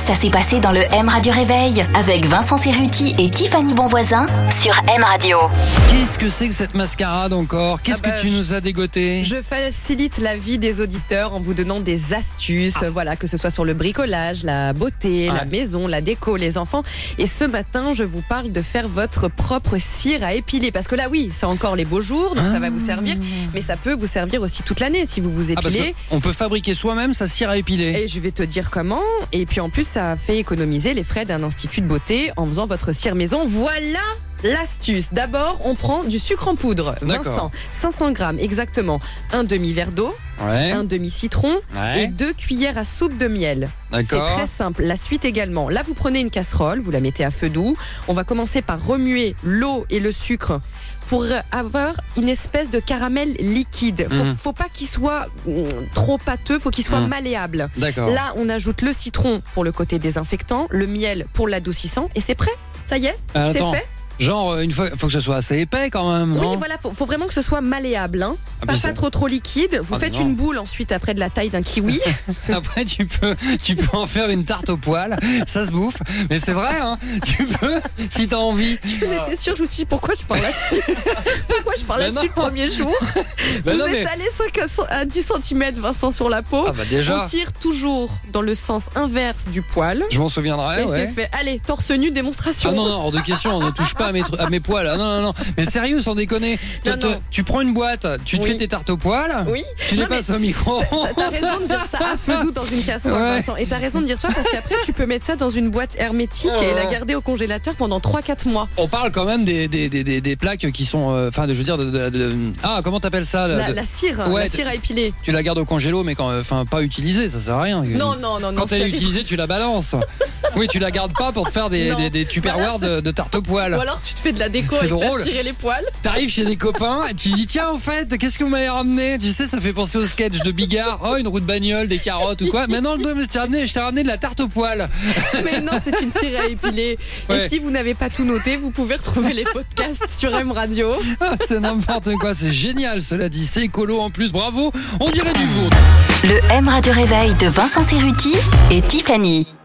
Ça s'est passé dans le M Radio Réveil avec Vincent Cerruti et Tiffany Bonvoisin sur M Radio. Qu'est-ce que c'est que cette mascarade encore ? Qu'est-ce que tu nous as dégoté ? Je facilite la vie des auditeurs en vous donnant des astuces, voilà, que ce soit sur le bricolage, la beauté, la maison, la déco, les enfants. Et ce matin, je vous parle de faire votre propre cire à épiler. Parce que là, oui, c'est encore les beaux jours, donc ça va vous servir. Mais ça peut vous servir aussi toute l'année si vous vous épilez. On peut fabriquer soi-même sa cire à épiler. Et je vais te dire comment. Et puis en plus, ça fait économiser les frais d'un institut de beauté en faisant votre cire maison. Voilà l'astuce. D'abord, on prend du sucre en poudre. Vincent, 500 grammes exactement. Un demi-verre d'eau, un demi-citron et 2 cuillères à soupe de miel. D'accord. C'est très simple. La suite également. Là, vous prenez une casserole, vous la mettez à feu doux. On va commencer par remuer l'eau et le sucre pour avoir une espèce de caramel liquide. Faut pas qu'il soit trop pâteux, faut qu'il soit malléable. D'accord. Là, on ajoute le citron pour le côté désinfectant, le miel pour l'adoucissant et c'est prêt. Ça y est, c'est fait. Genre, une fois, faut que ce soit assez épais quand même, non ? Oui, voilà, faut vraiment que ce soit malléable, hein. Pas trop liquide. Vous faites une boule ensuite après de la taille d'un kiwi. Après, tu peux en faire une tarte au poil. Ça se bouffe. Mais c'est vrai, hein. Tu peux, si t'as envie. J'étais sûre, je me suis dit, pourquoi je parle là-dessus ? Pourquoi je parle là-dessus le premier jour ? Vous étalez 5 à 10 cm, Vincent, sur la peau. Déjà. On tire toujours dans le sens inverse du poil. Je m'en souviendrai, et c'est fait. Allez, torse nu, démonstration. Ah non, hors de question, on ne touche pas à mes poils. Non. Mais sérieux, sans déconner. Tu prends une boîte, tu te fais tes tartes au poil, tu les passes au micro. T'as raison de dire ça à feu doux dans une casserole, Vincent. Et t'as raison de dire ça parce qu'après, tu peux mettre ça dans une boîte hermétique et la garder au congélateur pendant 3-4 mois. On parle quand même des plaques qui sont, je veux dire, comment t'appelles ça la cire, la cire à épiler. Tu la gardes au congélo, mais pas utilisée, ça sert à rien. Non. Quand elle est utilisée, tu la balances. Oui, tu la gardes pas pour te faire des tupperwares de tarte au poil. Ou alors tu te fais de la déco et tu tirer les poils. T'arrives chez des copains et tu dis tiens, au fait, qu'est-ce que vous m'avez ramené ? Tu sais, ça fait penser au sketch de Bigard. Oh, une roue de bagnole, des carottes ou quoi. Mais non, je t'ai ramené de la tarte au poil. Mais non, c'est une cire à épiler. Et si vous n'avez pas tout noté, vous pouvez retrouver les podcasts sur M Radio. C'est n'importe quoi, c'est génial, cela dit. C'est écolo en plus, bravo. On dirait du vôtre. Le M Radio Réveil de Vincent Cerruti et Tiffany.